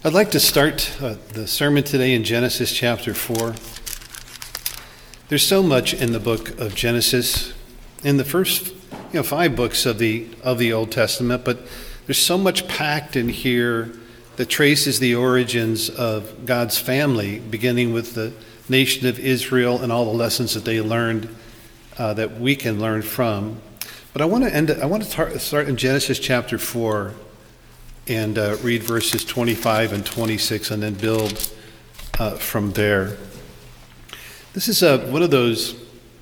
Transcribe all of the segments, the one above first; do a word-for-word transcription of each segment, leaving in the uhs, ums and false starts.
I'd like to start uh, the sermon today in Genesis chapter four. There's so much in the book of Genesis, in the first you know, five books of the of the Old Testament, but there's so much packed in here that traces the origins of God's family, beginning with the nation of Israel and all the lessons that they learned uh, that we can learn from. But I want to end. I want to tar- start in Genesis chapter four. And uh, read verses twenty-five and twenty-six and then build uh, from there. This is uh, one of those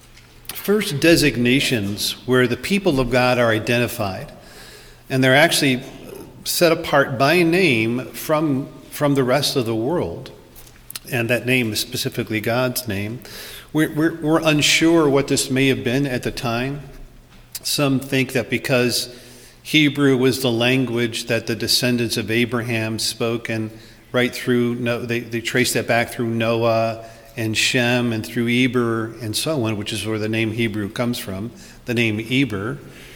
first designations where the people of God are identified. And they're actually set apart by name from, from the rest of the world. And that name is specifically God's name. We're, we're, we're unsure what this may have been at the time. Some think that because Hebrew was the language that the descendants of Abraham spoke, and right through, they, they trace that back through Noah and Shem and through Eber and so on, which is where the name Hebrew comes from, the name Eber.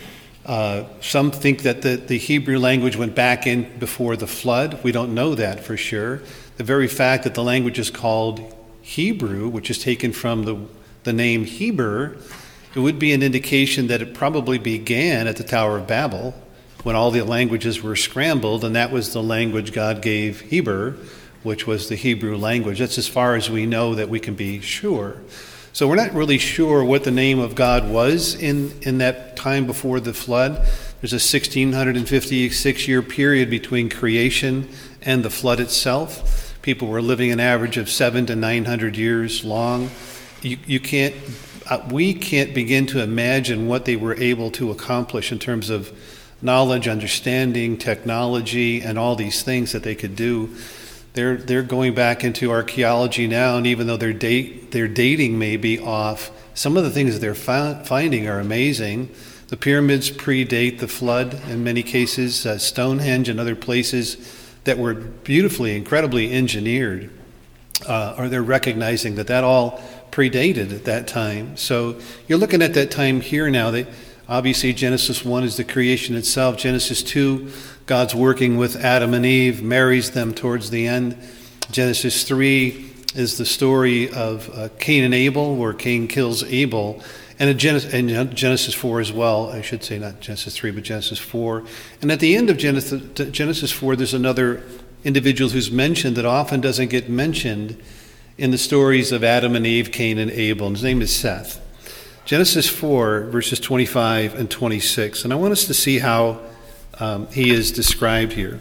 Uh, some think that the, the Hebrew language went back in before the flood. We don't know that for sure. The very fact that the language is called Hebrew, which is taken from the, the name Heber, it would be an indication that it probably began at the Tower of Babel when all the languages were scrambled, and that was the language God gave Heber, which was the Hebrew language. That's as far as we know that we can be sure. So we're not really sure what the name of God was in, in that time before the flood. There's a sixteen fifty-six year period between creation and the flood itself. People were living an average of seven to nine hundred years long. You, you can't Uh, we can't begin to imagine what they were able to accomplish in terms of knowledge, understanding, technology, and all these things that they could do. They're they're going back into archaeology now, and even though their date their dating may be off, some of the things that they're fi- finding are amazing. The pyramids predate the flood in many cases. Uh, Stonehenge and other places that were beautifully, incredibly engineered, uh, are they're recognizing that that all predated at that time. So you're looking at that time here now. They, obviously, Genesis one is the creation itself. Genesis two, God's working with Adam and Eve, marries them towards the end. Genesis three is the story of uh, Cain and Abel, where Cain kills Abel. And in Genesis, and Genesis four as well, I should say not Genesis three, but Genesis four. And at the end of Genesis, Genesis four, there's another individual who's mentioned that often doesn't get mentioned in the stories of Adam and Eve, Cain and Abel. And his name is Seth. Genesis four, verses twenty-five and twenty-six. And I want us to see how um, he is described here.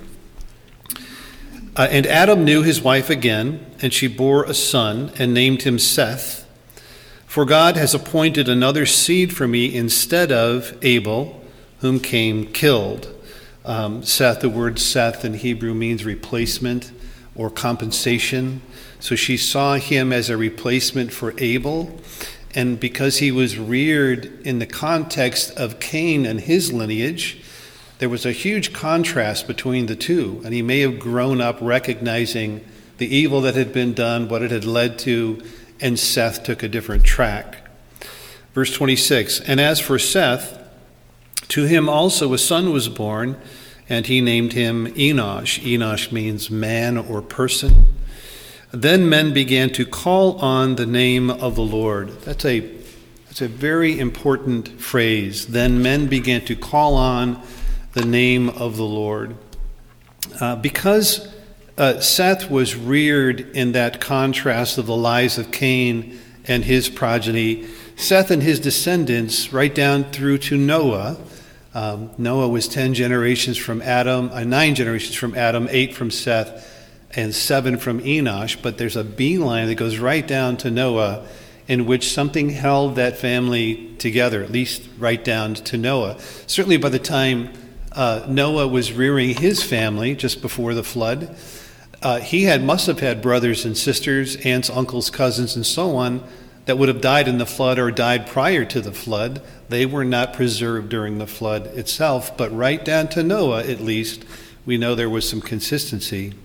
Uh, and Adam knew his wife again, and she bore a son and named him Seth. For God has appointed another seed for me instead of Abel, whom Cain killed. Um, Seth, the word Seth in Hebrew means replacement or compensation. So she saw him as a replacement for Abel. And because he was reared in the context of Cain and his lineage, there was a huge contrast between the two. And he may have grown up recognizing the evil that had been done, what it had led to, and Seth took a different track. Verse twenty-six, and as for Seth, to him also a son was born, and he named him Enosh. Enosh means man or person. Then men began to call on the name of the Lord. That's a, that's a very important phrase. Then men began to call on the name of the Lord. Uh, because uh, Seth was reared in that contrast of the lives of Cain and his progeny, Seth and his descendants, right down through to Noah. Um, Noah was ten generations from Adam, uh, nine generations from Adam, eight from Seth, and seven from Enosh, but there's a beeline that goes right down to Noah, in which something held that family together, at least right down to Noah. Certainly by the time uh, Noah was rearing his family just before the flood, uh, he had must have had brothers and sisters, aunts, uncles, cousins, and so on that would have died in the flood or died prior to the flood. They were not preserved during the flood itself, but right down to Noah, at least, we know there was some consistency.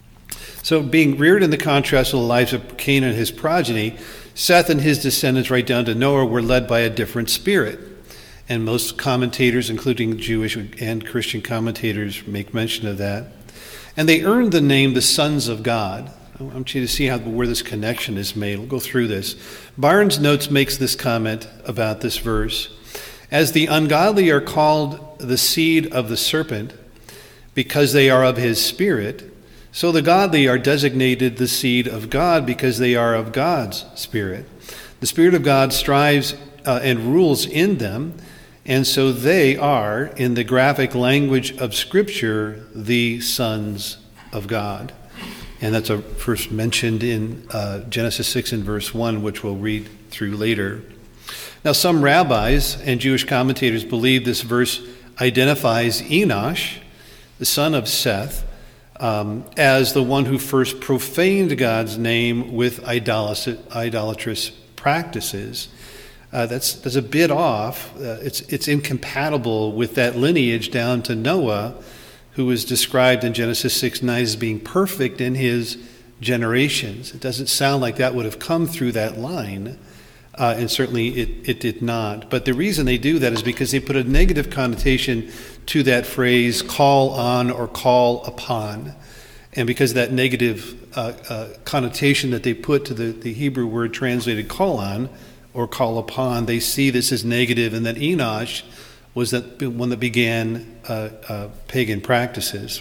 So being reared in the contrast of the lives of Cain and his progeny, Seth and his descendants right down to Noah were led by a different spirit. And most commentators, including Jewish and Christian commentators, make mention of that. And they earned the name the sons of God. I want you to see how where this connection is made. We'll go through this. Barnes Notes makes this comment about this verse. As the ungodly are called the seed of the serpent because they are of his spirit, so the godly are designated the seed of God because they are of God's Spirit. The Spirit of God strives uh, and rules in them, and so they are, in the graphic language of Scripture, the sons of God. And that's a first mentioned in uh, Genesis six and verse one, which we'll read through later. Now, some rabbis and Jewish commentators believe this verse identifies Enosh, the son of Seth, Um, as the one who first profaned God's name with idolatrous, idolatrous practices. Uh, that's, that's a bit off. Uh, it's, it's incompatible with that lineage down to Noah, who is described in Genesis six nine as being perfect in his generations. It doesn't sound like that would have come through that line, uh, and certainly it, it did not. But the reason they do that is because they put a negative connotation to that phrase, call on or call upon. And because of that negative uh, uh, connotation that they put to the, the Hebrew word translated call on or call upon, they see this as negative, and that Enosh was that one that began uh, uh, pagan practices.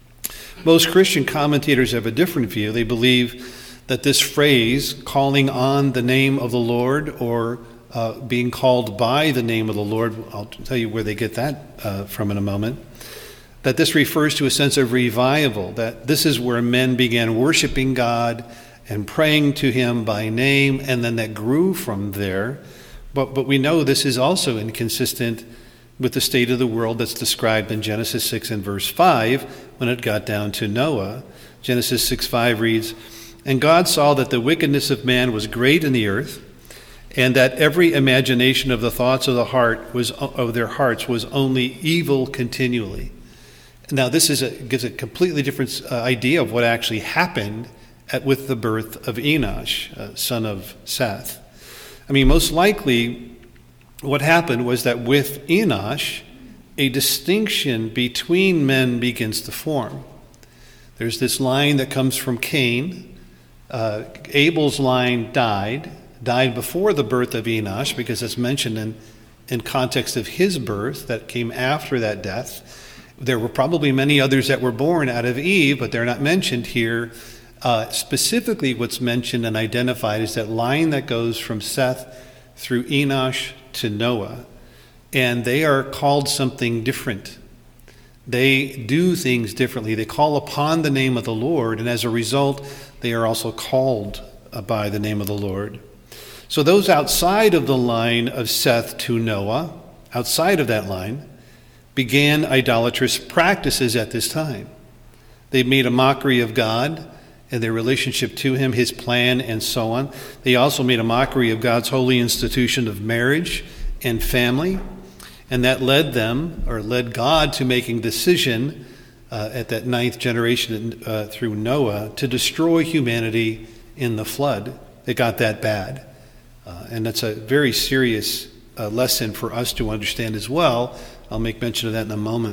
Most Christian commentators have a different view. They believe that this phrase, calling on the name of the Lord or uh, being called by the name of the Lord, I'll tell you where they get that uh, from in a moment, that this refers to a sense of revival, that this is where men began worshiping God and praying to him by name, and then that grew from there. But, but we know this is also inconsistent with the state of the world that's described in Genesis six and verse five when it got down to Noah. Genesis six five reads, "And God saw that the wickedness of man was great in the earth, and that every imagination of the thoughts of the heart was of their hearts was only evil continually." Now, this is a, gives a completely different uh, idea of what actually happened at, with the birth of Enosh, uh, son of Seth. I mean, most likely, what happened was that with Enosh, a distinction between men begins to form. There's this line that comes from Cain. Uh, Abel's line died, died before the birth of Enosh, because it's mentioned in, in context of his birth that came after that death. There were probably many others that were born out of Eve, but they're not mentioned here. Uh, specifically, what's mentioned and identified is that line that goes from Seth through Enosh to Noah. And they are called something different. They do things differently. They call upon the name of the Lord, and as a result, they are also called by the name of the Lord. So those outside of the line of Seth to Noah, outside of that line, began idolatrous practices at this time. They made a mockery of God and their relationship to him, his plan, and so on. They also made a mockery of God's holy institution of marriage and family, and that led them, or led God to making decision uh, at that ninth generation uh, through Noah to destroy humanity in the flood. It got that bad. Uh, and that's a very serious uh, lesson for us to understand as well. I'll make mention of that in a moment.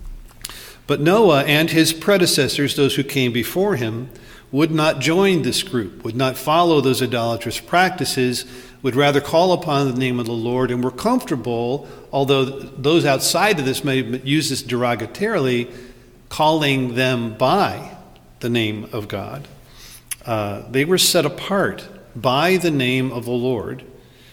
But Noah and his predecessors, those who came before him, would not join this group, would not follow those idolatrous practices, would rather call upon the name of the Lord, and were comfortable, although those outside of this may use this derogatorily, calling them by the name of God. Uh, they were set apart by the name of the Lord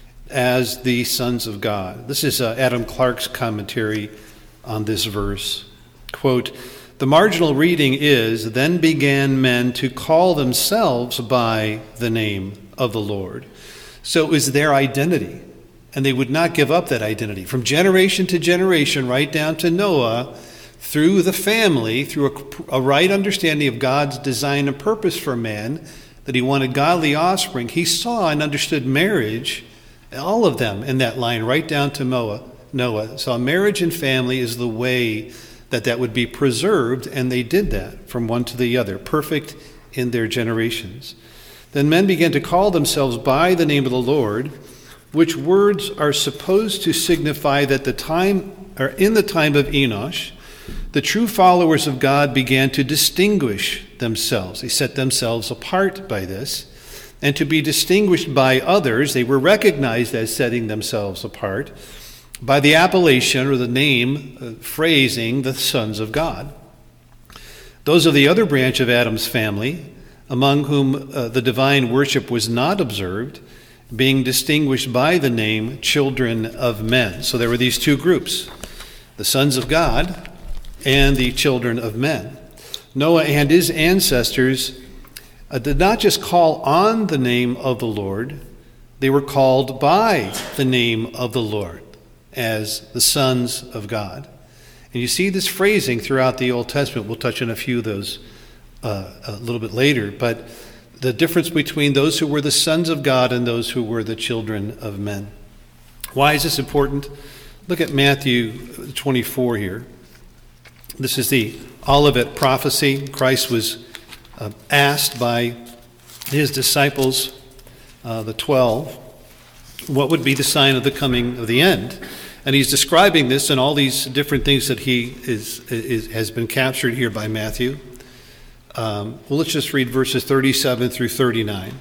as the sons of God. This is uh, Adam Clarke's commentary on this verse. Quote, "The marginal reading is, then began men to call themselves by the name of the Lord." So it was their identity, and they would not give up that identity. From generation to generation, right down to Noah, through the family, through a, a right understanding of God's design and purpose for man, that he wanted godly offspring, he saw and understood marriage, all of them in that line, right down to Noah. Noah saw marriage and family is the way that that would be preserved, and they did that from one to the other, perfect in their generations. Then men began to call themselves by the name of the Lord, which words are supposed to signify that the time, or in the time of Enosh, The true followers of God began to distinguish themselves. They set themselves apart by this. And to be distinguished by others, they were recognized as setting themselves apart by the appellation or the name, uh, phrasing, the sons of God. Those of the other branch of Adam's family, among whom uh, the divine worship was not observed, being distinguished by the name children of men. So there were these two groups, the sons of God and the children of men. Noah and his ancestors uh, did not just call on the name of the Lord, they were called by the name of the Lord as the sons of God. And you see this phrasing throughout the Old Testament. We'll touch on a few of those uh, a little bit later, but the difference between those who were the sons of God and those who were the children of men. Why is this important? Look at Matthew twenty-four here. This is the Olivet prophecy. Christ was uh, asked by his disciples, uh, the twelve, what would be the sign of the coming of the end. And he's describing this and all these different things that he is, is has been captured here by Matthew. Um, well, let's just read verses thirty-seven through thirty-nine.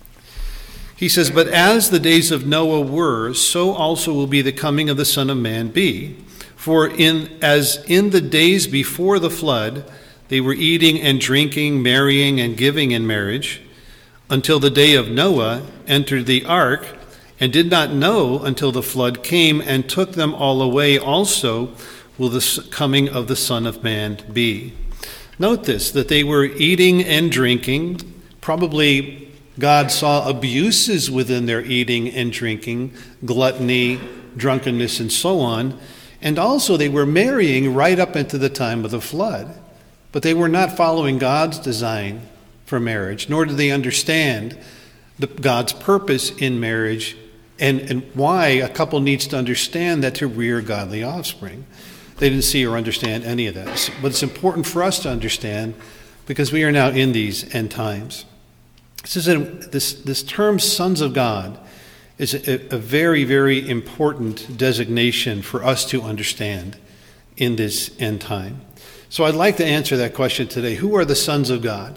He says, "But as the days of Noah were, so also will be the coming of the Son of Man be. For in as in the days before the flood, they were eating and drinking, marrying and giving in marriage, until the day of Noah entered the ark, and did not know until the flood came and took them all away, also will the coming of the Son of Man be." Note this, that they were eating and drinking. Probably God saw abuses within their eating and drinking, gluttony, drunkenness, and so on. And also they were marrying right up into the time of the flood. But they were not following God's design for marriage, nor did they understand the, God's purpose in marriage and, and why a couple needs to understand that to rear godly offspring. They didn't see or understand any of that. But it's important for us to understand because we are now in these end times. This is a, this, this term, sons of God, is a, a very, very important designation for us to understand in this end time. So I'd like to answer that question today. Who are the sons of God?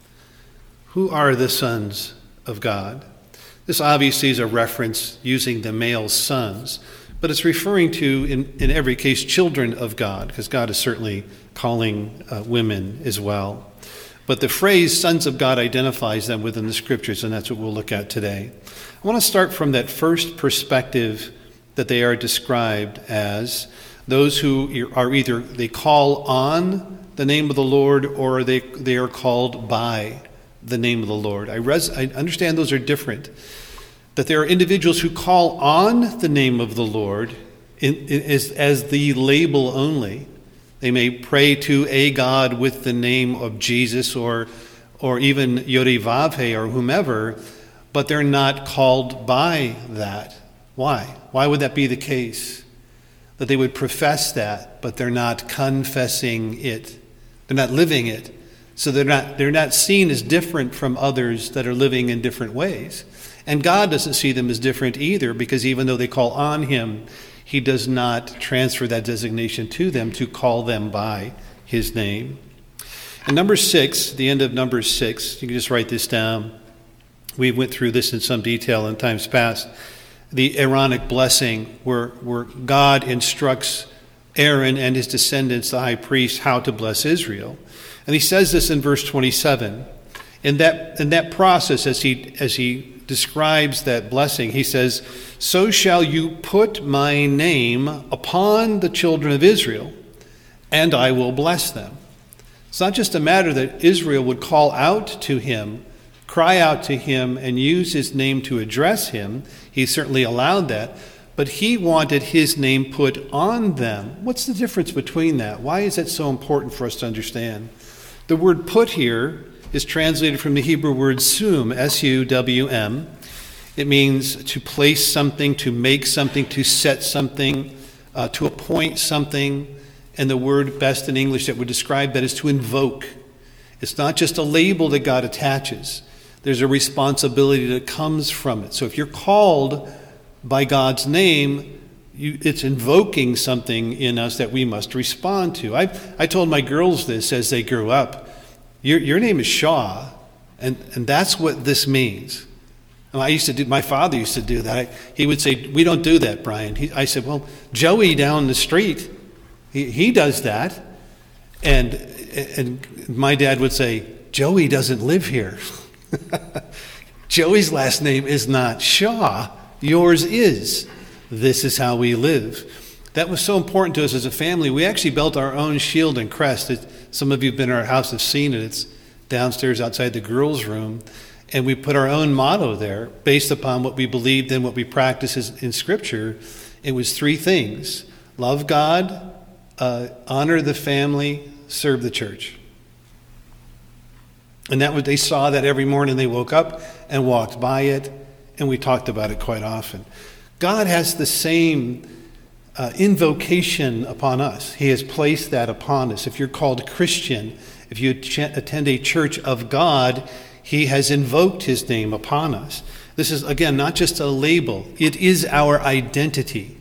Who are the sons of God? This obviously is a reference using the male sons, but it's referring to, in, in every case, children of God, because God is certainly calling uh, women as well. But the phrase sons of God identifies them within the scriptures, and that's what we'll look at today. I want to start from that first perspective that they are described as those who are either, they call on the name of the Lord, or they, they are called by the name of the Lord. I, res, I understand those are different. That there are individuals who call on the name of the Lord in, in, as, as the label only. They may pray to a God with the name of Jesus or or even Yod-Vah-He or whomever, but they're not called by that. Why? Why would that be the case? That they would profess that, but they're not confessing it. They're not living it. So they're not they're not seen as different from others that are living in different ways. And God doesn't see them as different either, because even though they call on him, he does not transfer that designation to them to call them by his name. And number six, the end of number six, you can just write this down. We went through this in some detail in times past. The Aaronic blessing, where, where God instructs Aaron and his descendants, the high priest, how to bless Israel. And he says this in verse twenty-seven. In that, in that process, as he, as he describes that blessing, he says, "So shall you put my name upon the children of Israel, and I will bless them." It's not just a matter that Israel would call out to him, cry out to him, and use his name to address him. He certainly allowed that. But he wanted his name put on them. What's the difference between that? Why is that so important for us to understand? The word "put" here is translated from the Hebrew word sum, S U W M. It means to place something, to make something, to set something, uh, to appoint something. And the word best in English that would describe that is to invoke. It's not just a label that God attaches. There's a responsibility that comes from it. So if you're called by God's name, you, it's invoking something in us that we must respond to. I, I told my girls this as they grew up. Your, your name is Shaw, and, and that's what this means. And I used to do, my father used to do that. I, he would say, we don't do that, Brian. He, I said, well, Joey down the street, he, he does that. And, and my dad would say, Joey doesn't live here. Joey's last name is not Shaw. Yours is. This is how we live. That was so important to us as a family. We actually built our own shield and crest. It, some of you who've been in our house have seen it. It's downstairs outside the girls' room. And we put our own motto there based upon what we believed in, what we practiced in Scripture. It was three things: love God, uh, honor the family, serve the church. And that was, they saw that every morning they woke up and walked by it, and we talked about it quite often. God has the same uh, invocation upon us. He has placed that upon us. If you're called a Christian, if you ch- attend a church of God, He has invoked His name upon us. This is, again, not just a label. It is our identity.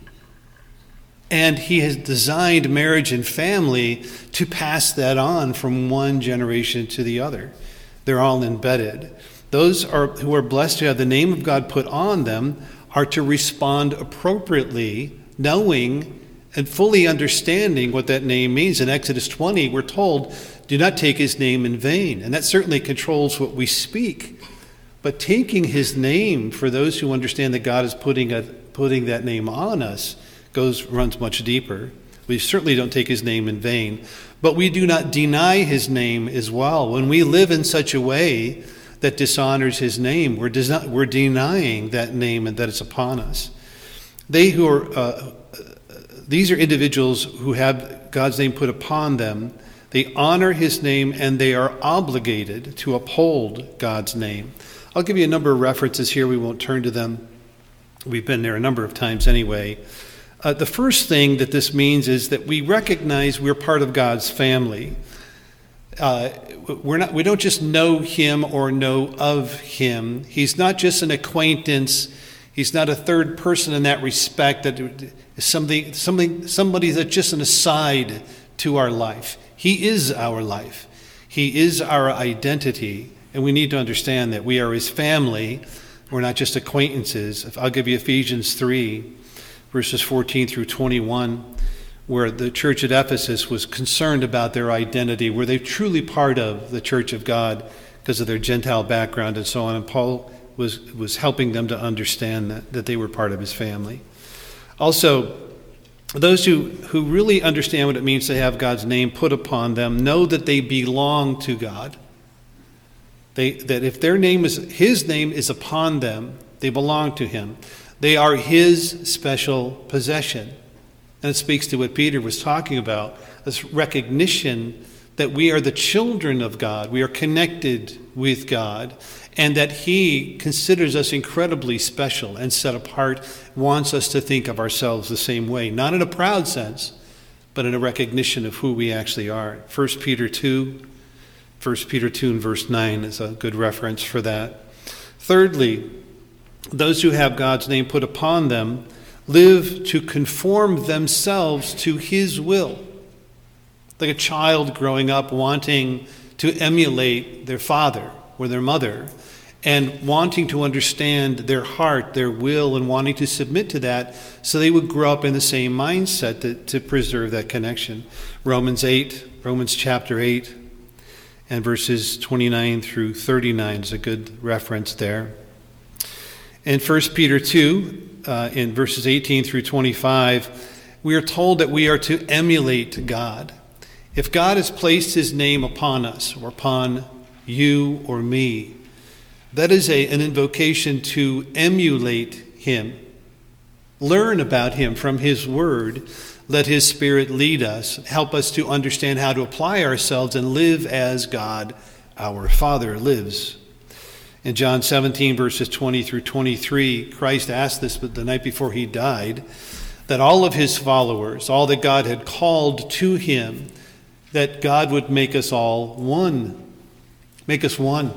And He has designed marriage and family to pass that on from one generation to the other. They're all embedded. Those are, who are blessed to have the name of God put on them are to respond appropriately, knowing and fully understanding what that name means. In Exodus twenty, we're told, do not take His name in vain. And that certainly controls what we speak. But taking His name, for those who understand that God is putting a, putting that name on us, goes runs much deeper. We certainly don't take His name in vain. But we do not deny His name as well. When we live in such a way that dishonors His name, we're, des- we're denying that name and that it's upon us. They who are, uh, these are individuals who have God's name put upon them. They honor His name, and they are obligated to uphold God's name. I'll give you a number of references here. We won't turn to them. We've been there a number of times anyway. Uh, the first thing that this means is that we recognize we're part of God's family. Uh, we're not, we don't just know Him or know of Him. He's not just an acquaintance. He's not a third person in that respect, that is something, something, somebody that's just an aside to our life. He is our life. He is our identity. And we need to understand that we are His family. We're not just acquaintances. I'll give you Ephesians three, verses fourteen through twenty-one, where the church at Ephesus was concerned about their identity. Were they truly part of the church of God because of their Gentile background and so on? And Paul was, was helping them to understand that, that they were part of His family. Also, those who, who really understand what it means to have God's name put upon them know that they belong to God. They, that if their name is, His name is upon them, they belong to Him. They are His special possession. And it speaks to what Peter was talking about, this recognition that we are the children of God. We are connected with God, and that He considers us incredibly special and set apart, wants us to think of ourselves the same way, not in a proud sense, but in a recognition of who we actually are. First Peter two, First Peter two and verse nine is a good reference for that. Thirdly, those who have God's name put upon them live to conform themselves to His will. Like a child growing up wanting to emulate their father or their mother, and wanting to understand their heart, their will, and wanting to submit to that, so they would grow up in the same mindset to, to preserve that connection. Romans eight, Romans chapter eight, and verses twenty-nine through thirty-nine is a good reference there. In First Peter two, uh, in verses eighteen through twenty-five, we are told that we are to emulate God. If God has placed His name upon us, or upon you or me, that is a, an invocation to emulate Him. Learn about Him from His Word. Let His Spirit lead us, help us to understand how to apply ourselves and live as God, our Father, lives. In John seventeen, verses twenty through twenty-three, Christ asked this the night before He died, that all of His followers, all that God had called to Him, that God would make us all one. Make us one.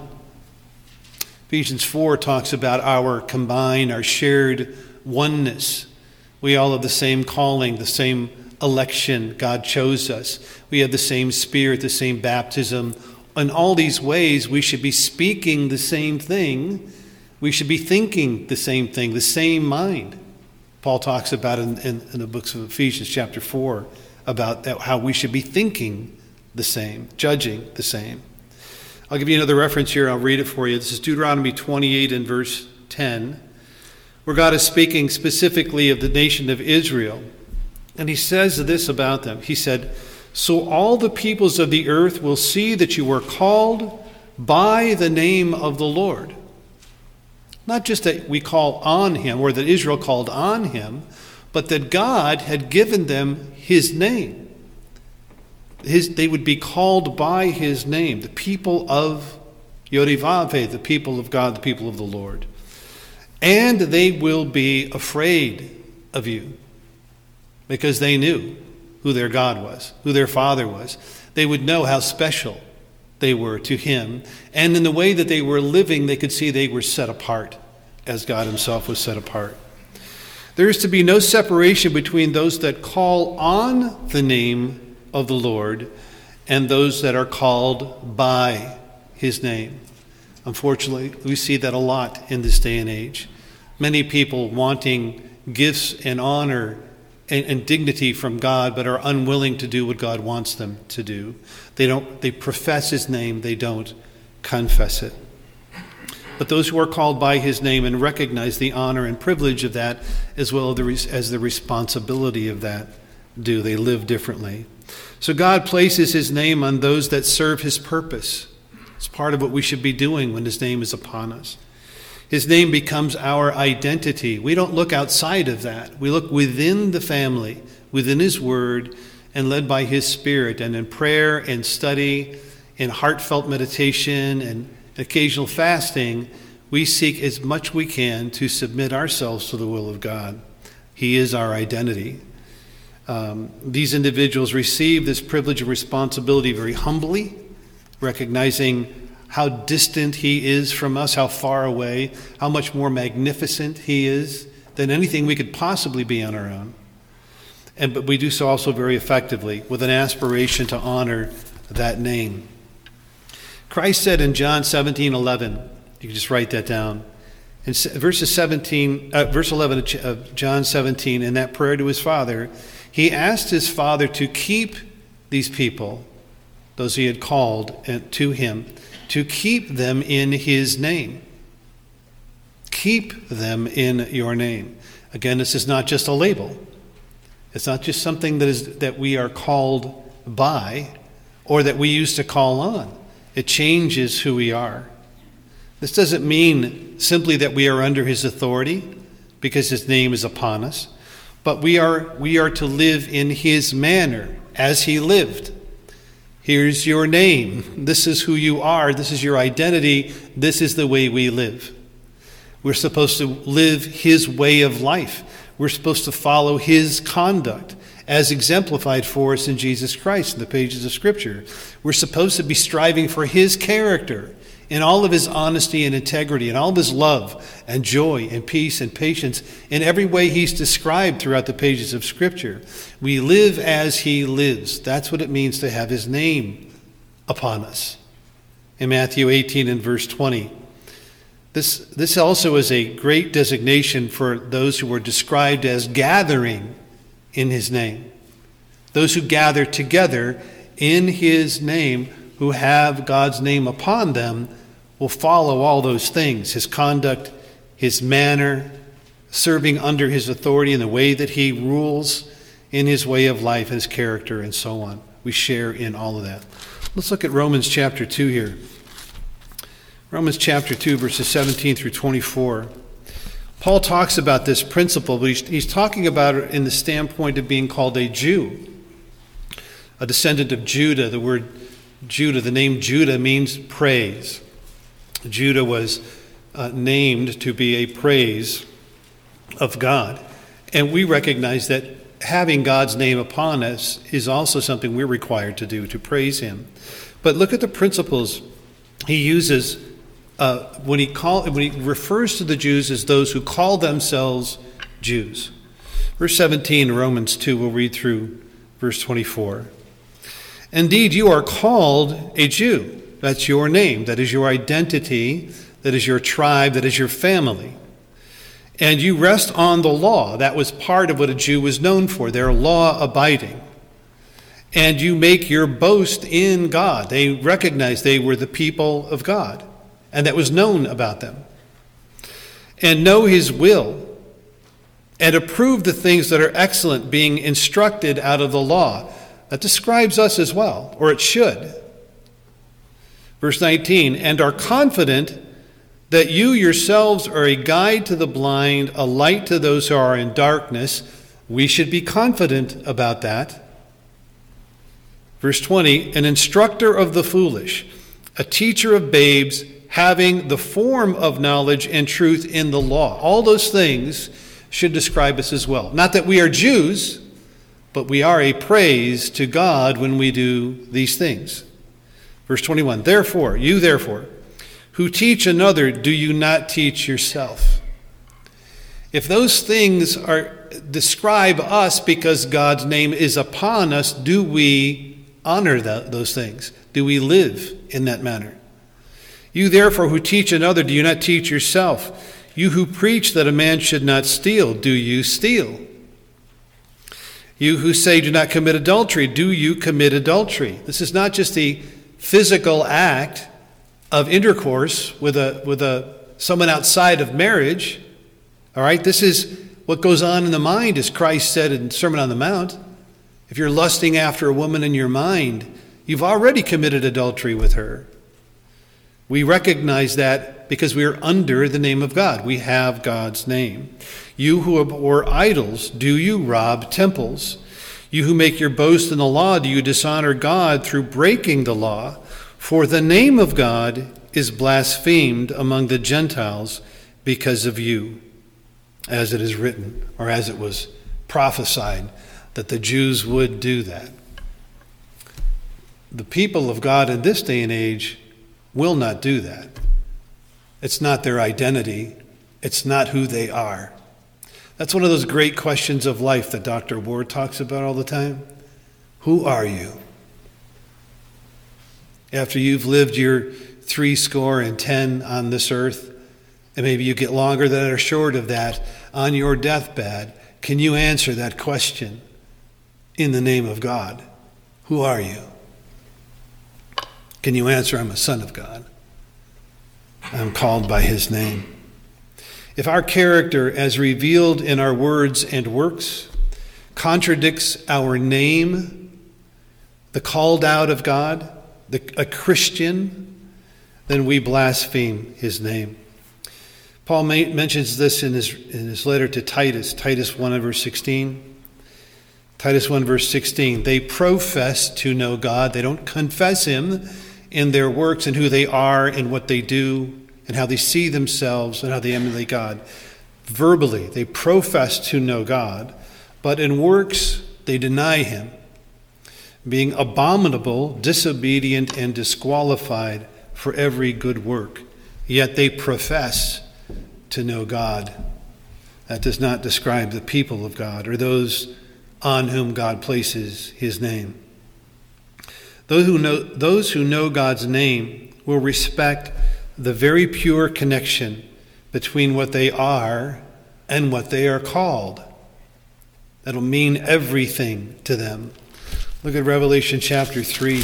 Ephesians four talks about our combined, our shared oneness. We all have the same calling, the same election. God chose us. We have the same Spirit, the same baptism. In all these ways, we should be speaking the same thing. We should be thinking the same thing, the same mind. Paul talks about in, in, in the books of Ephesians chapter four about that, how we should be thinking the same, judging the same. I'll give you another reference here. I'll read it for you. This is Deuteronomy twenty-eight and verse ten, where God is speaking specifically of the nation of Israel. And he says this about them. He said, "So all the peoples of the earth will see that you were called by the name of the Lord." Not just that we call on him, or that Israel called on him, but that God had given them his name. His, they would be called by his name, the people of Yorivave, the people of God, the people of the Lord. And they will be afraid of you, because they knew who their God was, who their Father was. They would know how special they were to him. And in the way that they were living, they could see they were set apart, as God himself was set apart. There is to be no separation between those that call on the name of the Lord and those that are called by his name. Unfortunately, we see that a lot in this day and age. Many people wanting gifts and honor and, and dignity from God, but are unwilling to do what God wants them to do. They don't. They profess his name. They don't confess it. But those who are called by his name and recognize the honor and privilege of that, as well as the responsibility of that, do. They live differently. So God places his name on those that serve his purpose. It's part of what we should be doing when his name is upon us. His name becomes our identity. We don't look outside of that. We look within the family, within his word, and led by his Spirit. And in prayer and study, in heartfelt meditation and occasional fasting, we seek as much we can to submit ourselves to the will of God. He is our identity. Um, these individuals receive this privilege and responsibility very humbly, recognizing how distant he is from us, how far away, how much more magnificent he is than anything we could possibly be on our own. And but we do so also very effectively with an aspiration to honor that name. Christ said in John seventeen eleven, you can just write that down. In verses seventeen, uh, verse eleven of John seventeen, in that prayer to his Father, he asked his Father to keep these people, those he had called to him, to keep them in his name. Keep them in your name. Again, this is not just a label. It's not just something that is that we are called by or that we used to call on. It changes who we are. This doesn't mean simply that we are under his authority because his name is upon us, but we are we are to live in his manner as he lived. Here's your name. This is who you are. This is your identity. This is the way we live. We're supposed to live his way of life. We're supposed to follow his conduct as exemplified for us in Jesus Christ in the pages of Scripture. We're supposed to be striving for his character in all of his honesty and integrity, in all of his love and joy and peace and patience, in every way he's described throughout the pages of Scripture. We live as he lives. That's what it means to have his name upon us. In Matthew eighteen and verse twenty, this, this also is a great designation for those who were described as gathering in his name. Those who gather together in his name, who have God's name upon them, will follow all those things, his conduct, his manner, serving under his authority in the way that he rules, in his way of life, his character, and so on. We share in all of that. Let's look at Romans chapter two here. Romans chapter two, verses seventeen through twenty-four. Paul talks about this principle, but he's, he's talking about it in the standpoint of being called a Jew, a descendant of Judah. The word Judah, the name Judah means praise. Judah was uh, named to be a praise of God. And we recognize that having God's name upon us is also something we're required to do, to praise him. But look at the principles he uses uh, when he call, when he refers to the Jews as those who call themselves Jews. Verse seventeen, Romans two, we'll read through verse twenty-four. Indeed, you are called a Jew. That's your name. That is your identity. That is your tribe. That is your family. And you rest on the law. That was part of what a Jew was known for. They're law-abiding. And you make your boast in God. They recognized they were the people of God. And that was known about them. And know his will. And approve the things that are excellent, being instructed out of the law. That describes us as well, or it should. Verse nineteen, and are confident that you yourselves are a guide to the blind, a light to those who are in darkness. We should be confident about that. Verse twenty, an instructor of the foolish, a teacher of babes, having the form of knowledge and truth in the law. All those things should describe us as well. Not that we are Jews, but we are a praise to God when we do these things. Verse twenty-one, therefore, you therefore, who teach another, do you not teach yourself? If those things are describe us because God's name is upon us, do we honor that, those things? Do we live in that manner? You therefore who teach another, do you not teach yourself? You who preach that a man should not steal, do you steal? You who say do not commit adultery, do you commit adultery? This is not just the physical act of intercourse with a with a someone outside of marriage. All right, this is what goes on in the mind, as Christ said in Sermon on the Mount. If you're lusting after a woman in your mind, you've already committed adultery with her. We recognize that because we are under the name of God. We have God's name. You who abhor idols, do you rob temples? You who make your boast in the law, do you dishonor God through breaking the law? For the name of God is blasphemed among the Gentiles because of you, as it is written, or as it was prophesied, that the Jews would do that. The people of God in this day and age will not do that. It's not their identity. It's not who they are. That's one of those great questions of life that Doctor Ward talks about all the time. Who are you? After you've lived your three score and ten on this earth, and maybe you get longer than or short of that, on your deathbed, can you answer that question in the name of God? Who are you? Can you answer, I'm a son of God. I'm called by his name. If our character, as revealed in our words and works, contradicts our name, the called out of God, the, a Christian, then we blaspheme his name. Paul ma- mentions this in his, in his letter to Titus, Titus one and verse sixteen. Titus one verse sixteen, they profess to know God. They don't confess him in their works and who they are and what they do and how they see themselves and how they emulate God. Verbally, they profess to know God, but in works, they deny him, being abominable, disobedient, and disqualified for every good work. Yet they profess to know God. That does not describe the people of God or those on whom God places his name. Those who know, those who know God's name will respect the very pure connection between what they are and what they are called. That'll mean everything to them. Look at Revelation chapter three.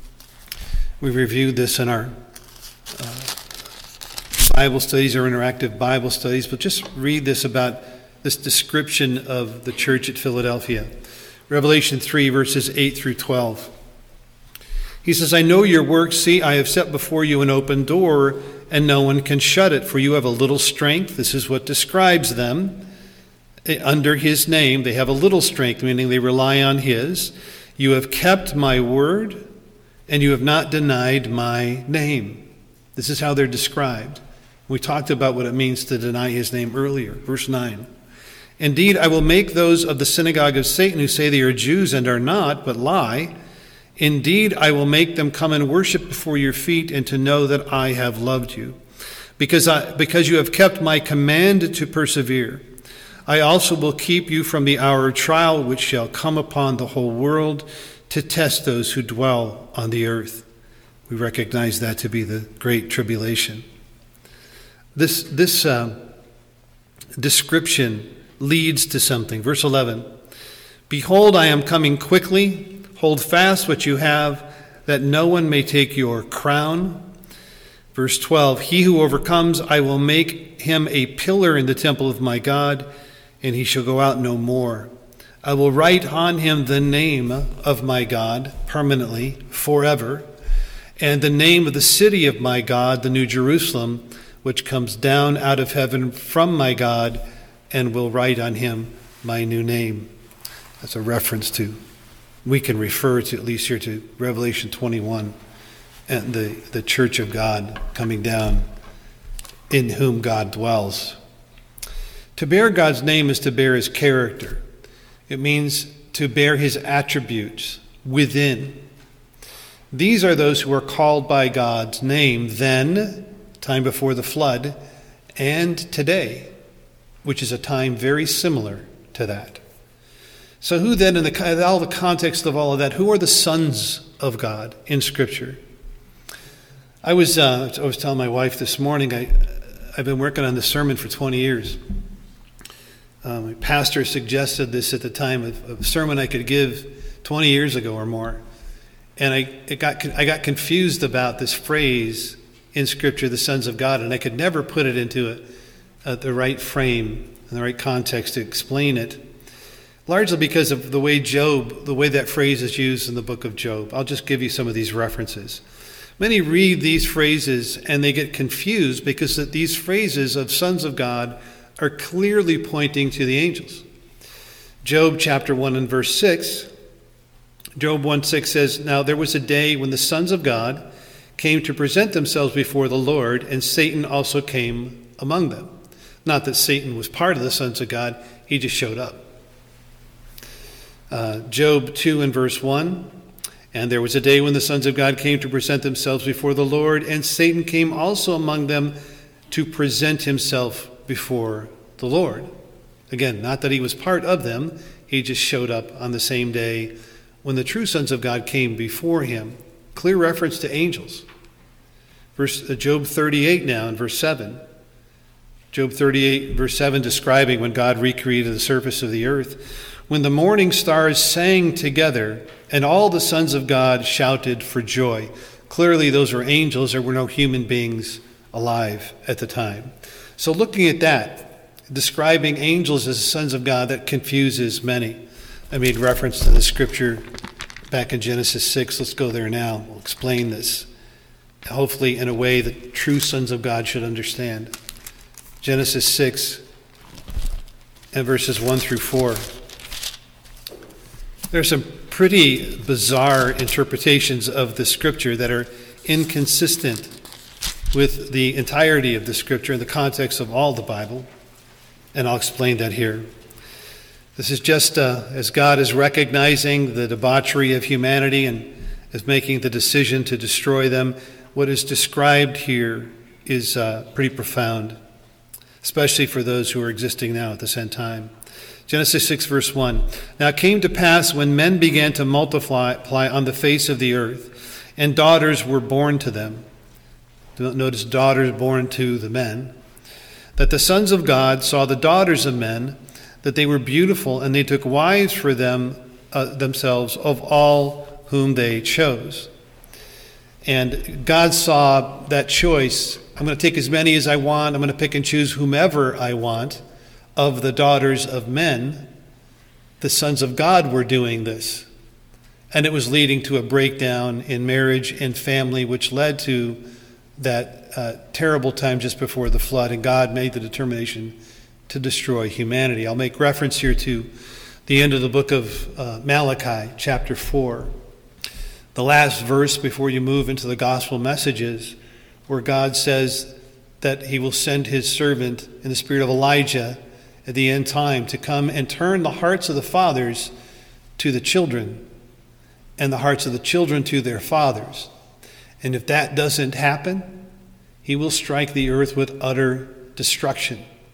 We reviewed this in our uh, Bible studies or interactive Bible studies, but just read this about this description of the church at Philadelphia. Revelation three, verses eight through twelve. He says, I know your works. See, I have set before you an open door, and no one can shut it, for you have a little strength. This is what describes them. Under his name, they have a little strength, meaning they rely on his. You have kept my word, and you have not denied my name. This is how they're described. We talked about what it means to deny his name earlier. Verse nine. Indeed, I will make those of the synagogue of Satan who say they are Jews and are not, but lie. Indeed, I will make them come and worship before your feet and to know that I have loved you. Because I, because you have kept my command to persevere. I also will keep you from the hour of trial which shall come upon the whole world to test those who dwell on the earth. We recognize that to be the great tribulation. This, this uh, description leads to something. Verse eleven, behold, I am coming quickly. Hold fast what you have, that no one may take your crown. Verse twelve, he who overcomes, I will make him a pillar in the temple of my God, and he shall go out no more. I will write on him the name of my God permanently, forever, and the name of the city of my God, the New Jerusalem, which comes down out of heaven from my God, and will write on him my new name. That's a reference to, we can refer to, at least here, to Revelation twenty-one, and the, the church of God coming down, in whom God dwells. To bear God's name is to bear his character. It means to bear his attributes within. These are those who are called by God's name then, time before the flood, and today, which is a time very similar to that. So who then, in the, in all the context of all of that, who are the sons of God in Scripture? I was uh, I was telling my wife this morning, I, I've been working on this sermon for twenty years. Uh, my pastor suggested this at the time of, of a sermon I could give twenty years ago or more. And I it got I got confused about this phrase in Scripture, the sons of God, and I could never put it into a, a, the right frame and the right context to explain it, largely because of the way Job, the way that phrase is used in the book of Job. I'll just give you some of these references. Many read these phrases and they get confused because these phrases of sons of God are clearly pointing to the angels. Job chapter one and verse six, Job one six says, now there was a day when the sons of God came to present themselves before the Lord, and Satan also came among them. Not that Satan was part of the sons of God, he just showed up. Uh, Job two and verse one, and there was a day when the sons of God came to present themselves before the Lord, and Satan came also among them to present himself before the Lord. Again, not that he was part of them, he just showed up on the same day when the true sons of God came before him. Clear reference to angels. Verse uh, Job thirty-eight now in verse seven. Job thirty-eight verse seven, describing when God recreated the surface of the earth. When the morning stars sang together and all the sons of God shouted for joy. Clearly those were angels. There were no human beings alive at the time. So looking at that, describing angels as sons of God, that confuses many. I made reference to the scripture back in Genesis six. Let's go there now. We'll explain this, hopefully in a way that true sons of God should understand. Genesis six and verses one through four. There's some pretty bizarre interpretations of the scripture that are inconsistent with the entirety of the scripture in the context of all the Bible, and I'll explain that here. This is just uh, as God is recognizing the debauchery of humanity and is making the decision to destroy them. What is described here is uh, pretty profound, especially for those who are existing now at this end time. Genesis six verse one. Now it came to pass when men began to multiply on the face of the earth, and daughters were born to them. Notice daughters born to the men. That the sons of God saw the daughters of men, that they were beautiful, and they took wives for them uh, themselves of all whom they chose. And God saw that choice. I'm going to take as many as I want. I'm going to pick and choose whomever I want. Of the daughters of men, the sons of God were doing this. And it was leading to a breakdown in marriage and family, which led to that uh, terrible time just before the flood. And God made the determination to destroy humanity. I'll make reference here to the end of the book of uh, Malachi, chapter four. The last verse before you move into the gospel messages, where God says that he will send his servant in the spirit of Elijah at the end time to come and turn the hearts of the fathers to the children and the hearts of the children to their fathers. And if that doesn't happen, he will strike the earth with utter destruction.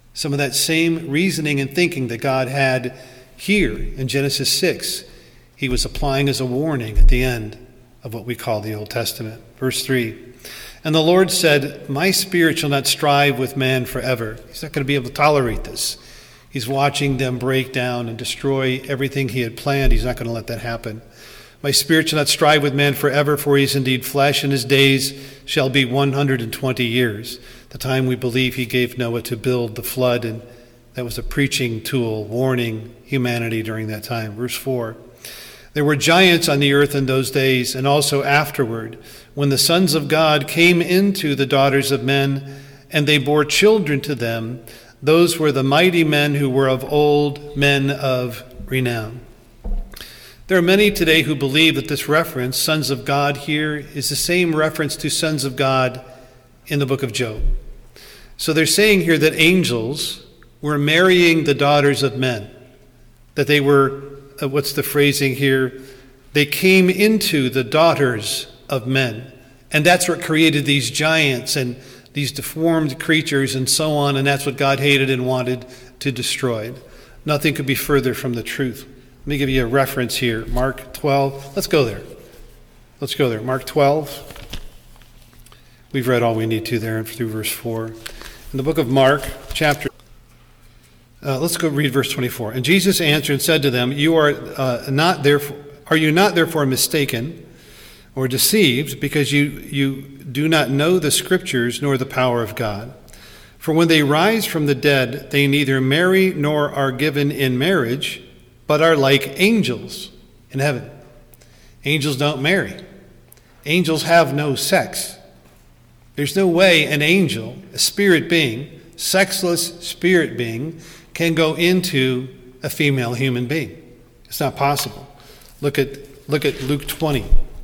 Some of that same reasoning and thinking that God had here in Genesis six, he was applying as a warning at the end of what we call the Old Testament. Verse three, and the Lord said, my spirit shall not strive with man forever. He's not going to be able to tolerate this. He's watching them break down and destroy everything he had planned. He's not going to let that happen. My spirit shall not strive with man forever, for he is indeed flesh, and his days shall be one hundred twenty years. The time we believe he gave Noah to build the flood, and that was a preaching tool, warning humanity during that time. Verse four, there were giants on the earth in those days, and also afterward, when the sons of God came into the daughters of men, and they bore children to them. Those were the mighty men who were of old, men of renown. There are many today who believe that this reference, sons of God here, is the same reference to sons of God in the book of Job. So they're saying here that angels were marrying the daughters of men, that they were, uh, what's the phrasing here? They came into the daughters of men. And that's what created these giants and these deformed creatures and so on, and that's what God hated and wanted to destroy. Nothing could be further from the truth. Let me give you a reference here. Mark twelve. Let's go there. Let's go there. Mark twelve. We've read all we need to there through verse four. In the book of Mark, chapter... Uh, let's go read verse twenty-four. And Jesus answered and said to them, You are uh, not therefore, are you not therefore mistaken or deceived, because you, you do not know the Scriptures nor the power of God? For when they rise from the dead, they neither marry nor are given in marriage, but are like angels in heaven. Angels don't marry. Angels have no sex. There's no way an angel, a spirit being, sexless spirit being, can go into a female human being. It's not possible. Look at look at Luke twenty.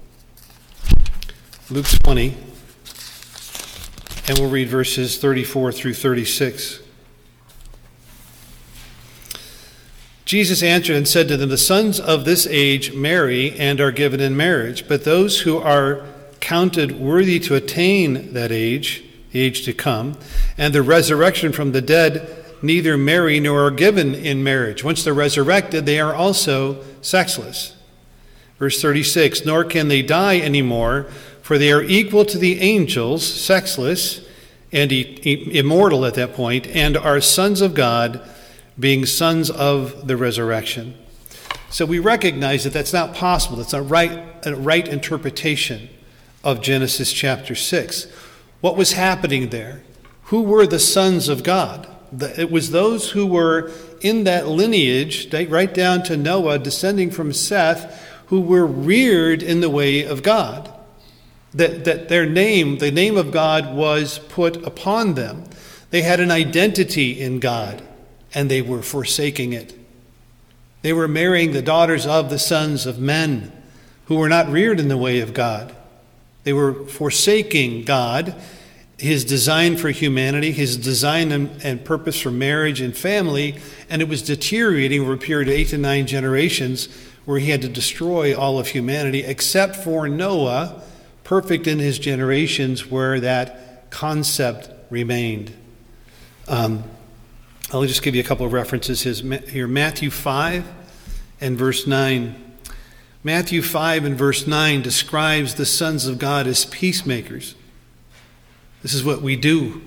Luke twenty, and we'll read verses thirty-four through thirty-six. Jesus answered and said to them, The sons of this age marry and are given in marriage, but those who are counted worthy to attain that age, the age to come, and the resurrection from the dead, neither marry nor are given in marriage. Once they're resurrected, they are also sexless. Verse thirty-six, Nor can they die anymore, for they are equal to the angels, sexless and e- immortal at that point, and are sons of God, being sons of the resurrection. So we recognize that that's not possible. That's not right, a right interpretation of Genesis chapter six. What was happening there? Who were the sons of God? It was those who were in that lineage, right down to Noah, descending from Seth, who were reared in the way of God. That, that their name, the name of God, was put upon them. They had an identity in God, and they were forsaking it. They were marrying the daughters of the sons of men who were not reared in the way of God. They were forsaking God, his design for humanity, his design and, and purpose for marriage and family, and it was deteriorating over a period of eight to nine generations where he had to destroy all of humanity except for Noah, perfect in his generations, where that concept remained. Um, I'll just give you a couple of references here. Matthew five and verse nine. Matthew five and verse nine describes the sons of God as peacemakers. This is what we do.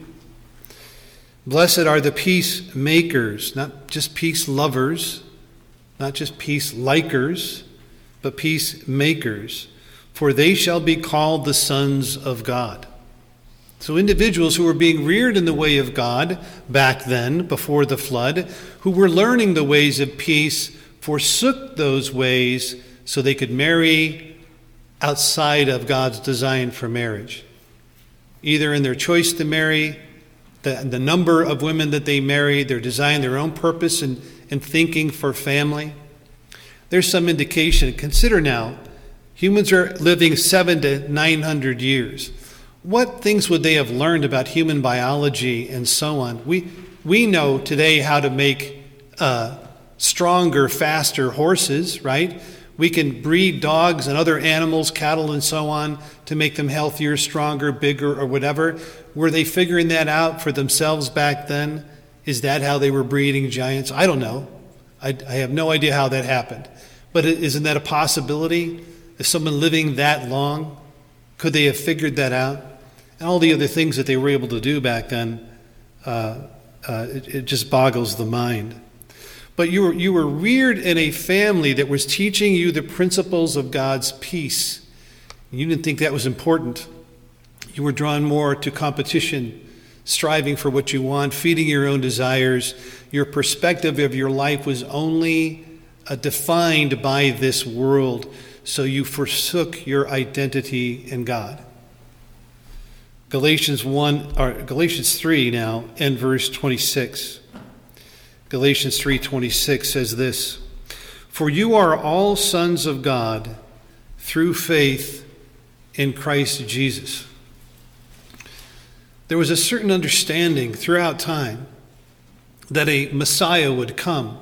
Blessed are the peacemakers, not just peace lovers, not just peace likers, but peacemakers, for they shall be called the sons of God. So individuals who were being reared in the way of God back then, before the flood, who were learning the ways of peace, forsook those ways so they could marry outside of God's design for marriage. Either in their choice to marry, the, the number of women that they married, their design, their own purpose and, and thinking for family. There's some indication. Consider now, humans are living seven to nine hundred years. What things would they have learned about human biology and so on? We we know today how to make uh, stronger, faster horses, right? We can breed dogs and other animals, cattle and so on, to make them healthier, stronger, bigger, or whatever. Were they figuring that out for themselves back then Is that how they were breeding giants? I don't know. I, I have no idea how that happened. But isn't that a possibility? Is someone living that long? Could they have figured that out? And all the other things that they were able to do back then, uh, uh, it, it just boggles the mind. But you were, you were reared in a family that was teaching you the principles of God's peace. You didn't think that was important. You were drawn more to competition, striving for what you want, feeding your own desires. Your perspective of your life was only uh, defined by this world, so you forsook your identity in God. Galatians one, or Galatians three now, and verse twenty-six. Galatians three twenty-six says this, "For you are all sons of God through faith in Christ Jesus." There was a certain understanding throughout time that a Messiah would come.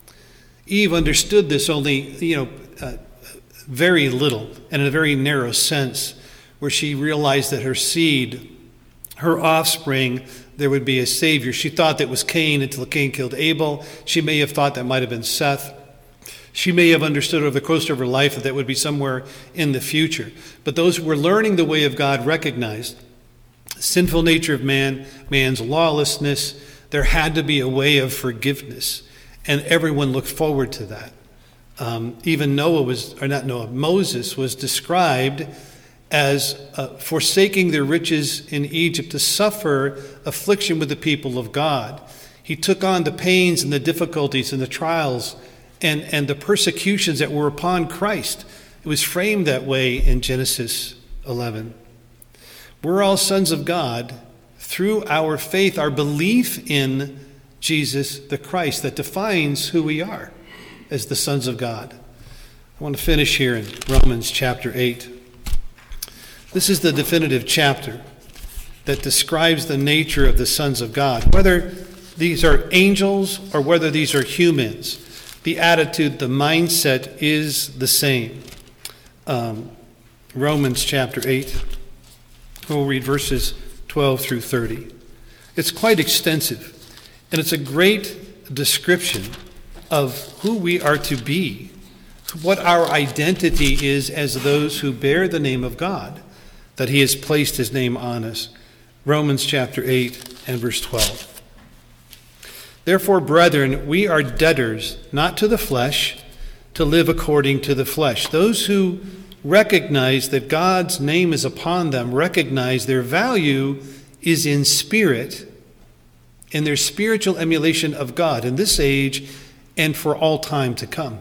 Eve understood this only, you know, uh, very little and in a very narrow sense, where she realized that her seed, her offspring, there would be a Savior. She thought that was Cain until Cain killed Abel. She may have thought that might have been Seth. She may have understood over the course of her life that that would be somewhere in the future. But those who were learning the way of God recognized the sinful nature of man, man's lawlessness. There had to be a way of forgiveness. And everyone looked forward to that. Um, even Noah was, or not Noah, Moses was described as uh, forsaking their riches in Egypt to suffer affliction with the people of God. He took on the pains and the difficulties and the trials and, and the persecutions that were upon Christ. It was framed that way in Genesis eleven. We're all sons of God through our faith, our belief in Jesus the Christ that defines who we are as the sons of God. I want to finish here in Romans chapter eight. This is the definitive chapter that describes the nature of the sons of God. Whether these are angels or whether these are humans, the attitude, the mindset is the same. Um, Romans chapter eight. We'll read verses twelve through thirty. It's quite extensive, and it's a great description of who we are to be, what our identity is as those who bear the name of God, that he has placed his name on us. Romans chapter eight and verse twelve. "Therefore, brethren, we are debtors, not to the flesh, to live according to the flesh." Those who recognize that God's name is upon them, recognize their value is in spirit, in their spiritual emulation of God in this age and for all time to come.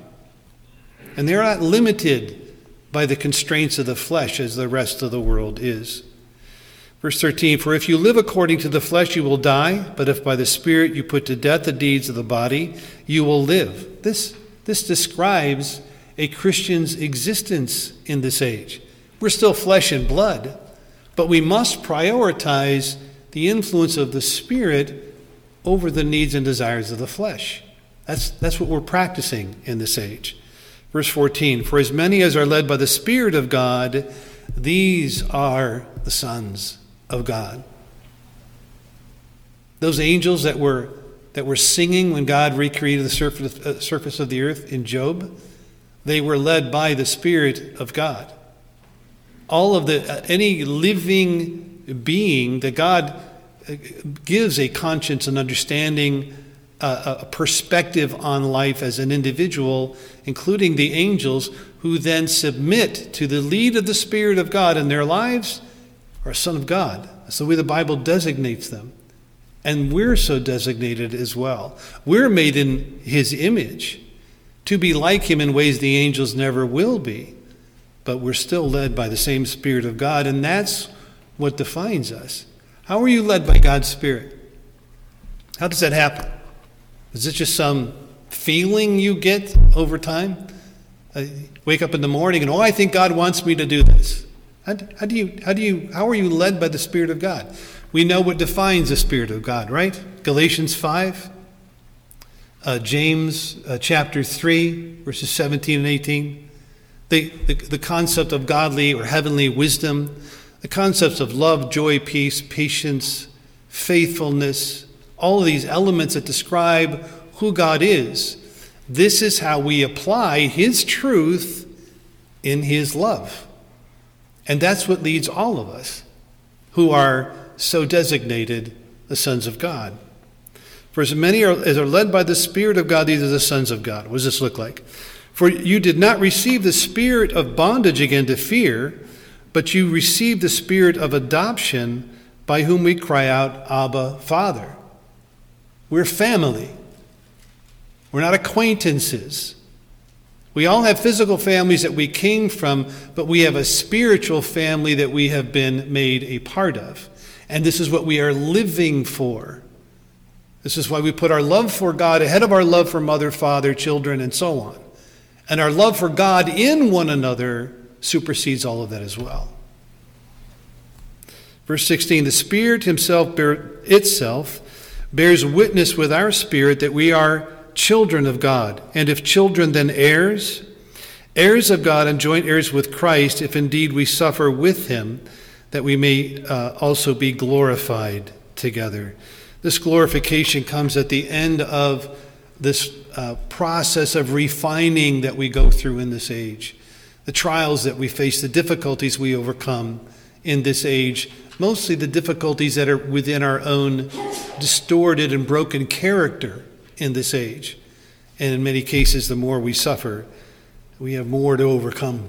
And they're not limited by the constraints of the flesh as the rest of the world is. Verse thirteen, "For if you live according to the flesh, you will die, but if by the Spirit you put to death the deeds of the body, you will live." This, this describes a Christian's existence in this age. We're still flesh and blood, but we must prioritize the influence of the Spirit over the needs and desires of the flesh. That's, that's what we're practicing in this age. Verse fourteen, "For as many as are led by the Spirit of God, these are the sons of God." Those angels that were that were singing when God recreated the surface, uh, surface of the earth in Job, they were led by the Spirit of God. All of the uh, any living being that God uh, gives a conscience and understanding, uh, a perspective on life as an individual, including the angels, who then submit to the lead of the Spirit of God in their lives, are a son of God. That's the way the Bible designates them. And we're so designated as well. We're made in his image to be like him in ways the angels never will be. But we're still led by the same Spirit of God, and that's what defines us. How are you led by God's Spirit? How does that happen? Is it just some feeling you get over time? Uh, wake up in the morning and, oh, I think God wants me to do this. How, how do you, how do you, how are you led by the Spirit of God? We know what defines the Spirit of God, right? Galatians five, uh, James uh, chapter three, verses seventeen and eighteen. The, the, the concept of godly or heavenly wisdom, the concepts of love, joy, peace, patience, faithfulness, all of these elements that describe who God is. This is how we apply his truth in his love. And that's what leads all of us who are so designated the sons of God. For as many are, as are led by the Spirit of God, these are the sons of God. What does this look like? For you did not receive the spirit of bondage again to fear, but you received the spirit of adoption, by whom we cry out, Abba, Father. We're family. We're not acquaintances. We all have physical families that we came from, but we have a spiritual family that we have been made a part of. And this is what we are living for. This is why we put our love for God ahead of our love for mother, father, children, and so on. And our love for God in one another supersedes all of that as well. Verse sixteen, the Spirit himself bear, itself bears witness with our spirit that we are children of God. And if children, then heirs, heirs of God and joint heirs with Christ, if indeed we suffer with him, that we may uh, also be glorified together. This glorification comes at the end of this uh, process of refining that we go through in this age. The trials that we face, the difficulties we overcome in this age, mostly the difficulties that are within our own distorted and broken character in this age. And in many cases, the more we suffer, we have more to overcome.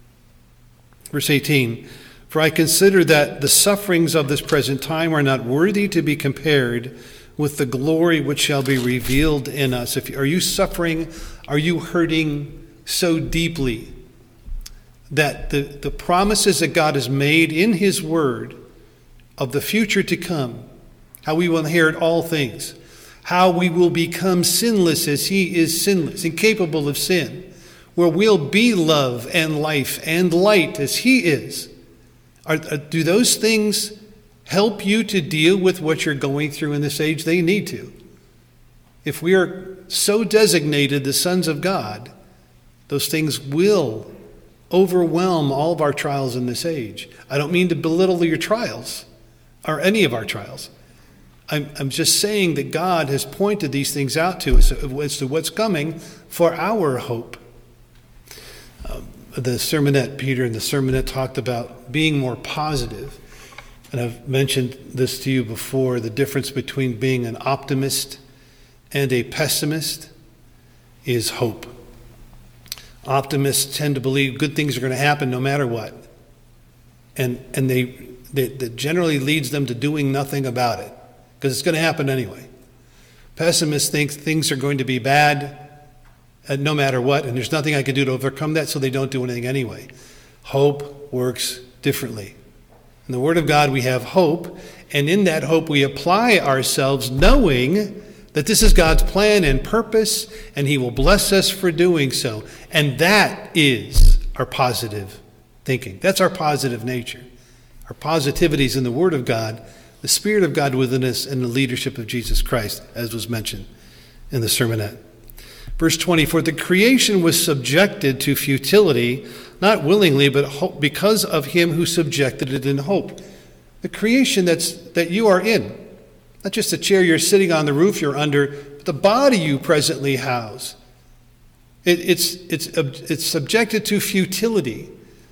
Verse eighteen, for I consider that the sufferings of this present time are not worthy to be compared with the glory which shall be revealed in us. If are you suffering, are you hurting so deeply that the, the promises that God has made in his word of the future to come, how we will inherit all things, how we will become sinless as he is sinless, incapable of sin, where we'll be love and life and light as he is. Are, do those things help you to deal with what you're going through in this age? They need to. If we are so designated the sons of God, those things will overwhelm all of our trials in this age. I don't mean to belittle your trials or any of our trials. I'm, I'm just saying that God has pointed these things out to us as to what's coming for our hope. Um, the sermonette, Peter in the sermonette talked about being more positive. And I've mentioned this to you before, the difference between being an optimist and a pessimist is hope. Optimists tend to believe good things are going to happen no matter what. And and they, they that generally leads them to doing nothing about it, because it's going to happen anyway. Pessimists think things are going to be bad uh, no matter what, and there's nothing I can do to overcome that, so they don't do anything anyway. Hope works differently. In the Word of God, we have hope, and in that hope we apply ourselves knowing that this is God's plan and purpose, and he will bless us for doing so. And that is our positive thinking. That's our positive nature. Our positivity is in the Word of God, the Spirit of God within us, and the leadership of Jesus Christ, as was mentioned in the sermonette. Verse twenty, for the creation was subjected to futility, not willingly, but because of him who subjected it in hope. The creation that's that you are in, not just the chair you're sitting on, the roof you're under, but the body you presently house. It, it's, it's, it's subjected to futility.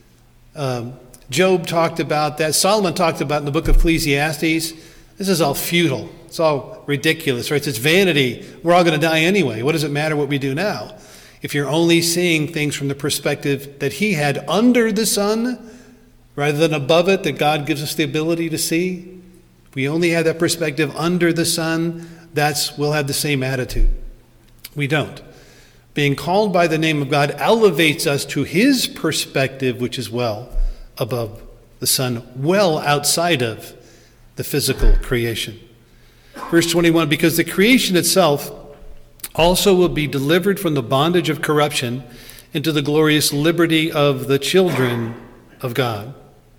Um, Job talked about that. Solomon talked about in the book of Ecclesiastes. This is all futile. It's all ridiculous, right? It's vanity. We're all going to die anyway. What does it matter what we do now? If you're only seeing things from the perspective that he had under the sun rather than above it, that God gives us the ability to see, if we only have that perspective under the sun, that's we'll have the same attitude. We don't. Being called by the name of God elevates us to his perspective, which is well above the sun, well outside of the physical creation. Verse twenty-one, because the creation itself also will be delivered from the bondage of corruption into the glorious liberty of the children of God.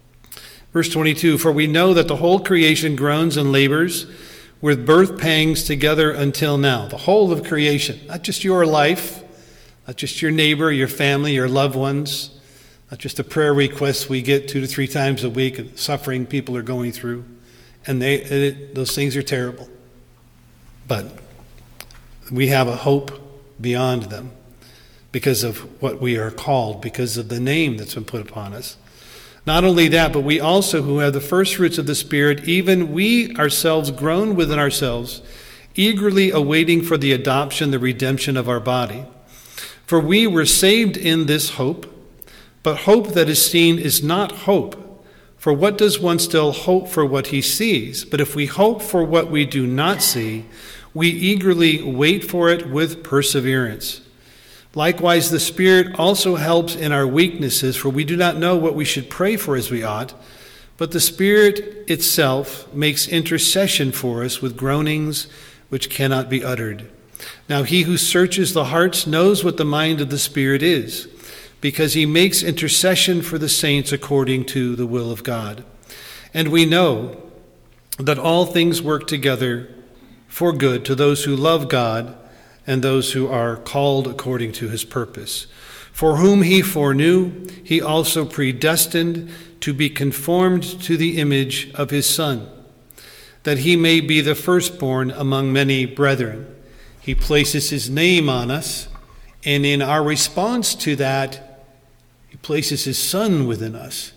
Verse twenty-two, for we know that the whole creation groans and labors with birth pangs together until now. The whole of creation, not just your life, not just your neighbor, your family, your loved ones, not just the prayer requests we get two to three times a week, and suffering people are going through. And they, it, those things are terrible. But we have a hope beyond them because of what we are called, because of the name that's been put upon us. Not only that, but we also, who have the first fruits of the Spirit, even we ourselves groan within ourselves, eagerly awaiting for the adoption, the redemption of our body. For we were saved in this hope, but hope that is seen is not hope. For what does one still hope for what he sees? But if we hope for what we do not see, we eagerly wait for it with perseverance. Likewise, the Spirit also helps in our weaknesses, for we do not know what we should pray for as we ought, but the Spirit itself makes intercession for us with groanings which cannot be uttered. Now he who searches the hearts knows what the mind of the Spirit is, because he makes intercession for the saints according to the will of God. And we know that all things work together for good to those who love God and those who are called according to his purpose. For whom he foreknew, he also predestined to be conformed to the image of his Son, that he may be the firstborn among many brethren. He places his name on us, and in our response to that, he places his Son within us,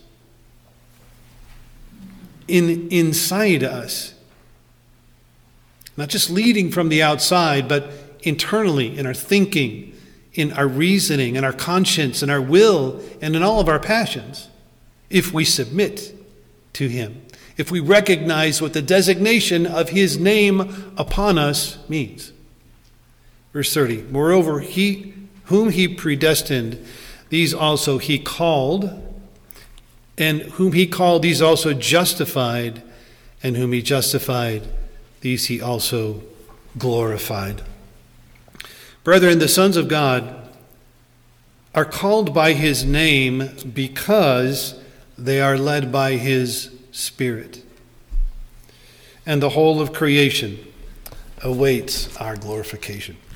in inside us. Not just leading from the outside, but internally in our thinking, in our reasoning, in our conscience, in our will, and in all of our passions, if we submit to him, if we recognize what the designation of his name upon us means. Verse thirty, moreover, he whom he predestined, these also he called, and whom he called, these also justified, and whom he justified, these he also glorified. Brethren, the sons of God are called by his name because they are led by his Spirit. And the whole of creation awaits our glorification.